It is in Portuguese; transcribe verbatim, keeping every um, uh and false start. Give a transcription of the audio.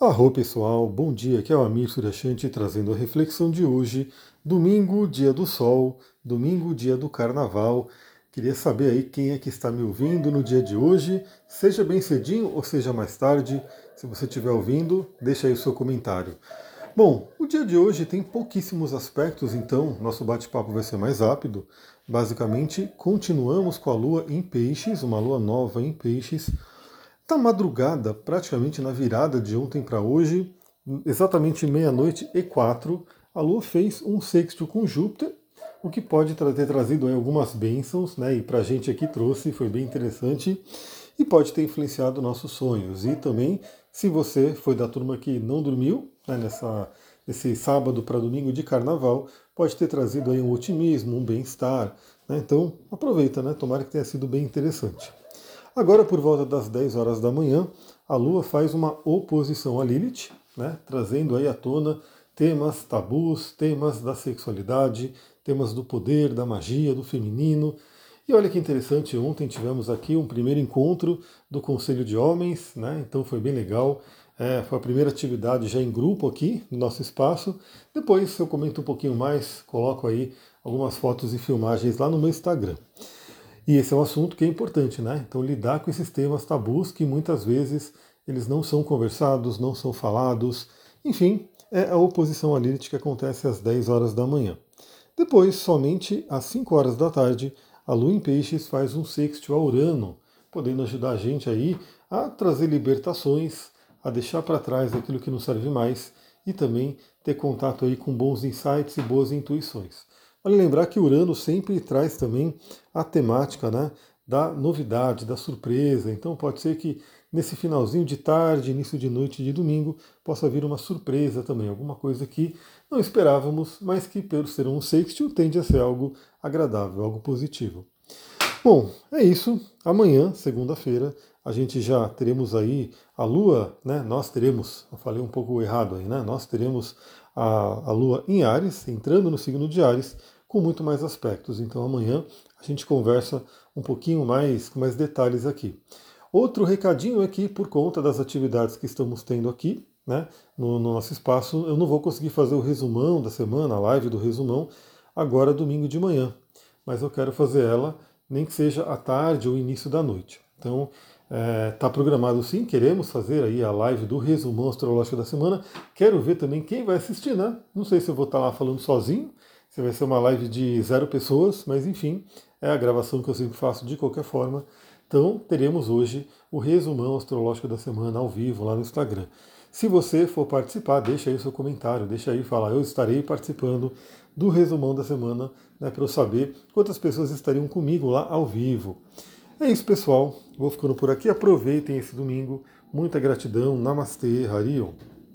Arro pessoal, bom dia, aqui é o Amir Suryashanti trazendo a reflexão de hoje, domingo, dia do sol, domingo, dia do carnaval. Queria saber aí quem é que está me ouvindo no dia de hoje, seja bem cedinho ou seja mais tarde. Se você estiver ouvindo, deixa aí o seu comentário. Bom, o dia de hoje tem pouquíssimos aspectos, então nosso bate-papo vai ser mais rápido. Basicamente, continuamos com a lua em peixes, uma lua nova em peixes. Na madrugada, praticamente na virada de ontem para hoje, exatamente meia-noite e quatro, a Lua fez um sexto com Júpiter, o que pode tra- ter trazido aí algumas bênçãos, né? E para a gente aqui trouxe, foi bem interessante, e pode ter influenciado nossos sonhos. E também, se você foi da turma que não dormiu, né, nessa, nesse sábado para domingo de carnaval, pode ter trazido aí um otimismo, um bem-estar. Né? Então, aproveita, né? Tomara que tenha sido bem interessante. Agora, por volta das dez horas da manhã, a Lua faz uma oposição a Lilith, né, trazendo aí à tona temas tabus, temas da sexualidade, temas do poder, da magia, do feminino. E olha que interessante, ontem tivemos aqui um primeiro encontro do Conselho de Homens, né, então foi bem legal. É, foi a primeira atividade já em grupo aqui no nosso espaço. Depois eu comento um pouquinho mais, coloco aí algumas fotos e filmagens lá no meu Instagram. E esse é um assunto que é importante, né? Então lidar com esses temas tabus que muitas vezes eles não são conversados, não são falados. Enfim, é a oposição à Lilith que acontece às dez horas da manhã. Depois, somente às cinco horas da tarde, a Lua em Peixes faz um sextil a Urano, podendo ajudar a gente aí a trazer libertações, a deixar para trás aquilo que não serve mais e também ter contato aí com bons insights e boas intuições. Vale lembrar que Urano sempre traz também a temática, né, da novidade, da surpresa. Então pode ser que nesse finalzinho de tarde, início de noite de domingo, possa vir uma surpresa também, alguma coisa que não esperávamos, mas que pelo ser um sextil tende a ser algo agradável, algo positivo. Bom, é isso. Amanhã, segunda-feira, a gente já teremos aí a Lua, né? Nós teremos, eu falei um pouco errado aí, né? Nós teremos a, a Lua em Áries, entrando no signo de Áries, com muito mais aspectos. Então amanhã a gente conversa um pouquinho mais, com mais detalhes aqui. Outro recadinho é que, por conta das atividades que estamos tendo aqui, né, no, no nosso espaço, eu não vou conseguir fazer o resumão da semana, a live do resumão, agora domingo de manhã. Mas eu quero fazer ela nem que seja à tarde ou início da noite. Então, está programado sim, queremos fazer aí a live do resumão astrológico da semana. Quero ver também quem vai assistir, né? Não sei se eu vou estar lá falando sozinho, se vai ser uma live de zero pessoas, mas enfim, é a gravação que eu sempre faço de qualquer forma. Então, teremos hoje o resumão astrológico da semana ao vivo lá no Instagram. Se você for participar, deixa aí o seu comentário, deixa aí falar, eu estarei participando do resumão da semana, né, para eu saber quantas pessoas estariam comigo lá ao vivo. É isso, pessoal. Vou ficando por aqui. Aproveitem esse domingo. Muita gratidão. Namastê, Harion.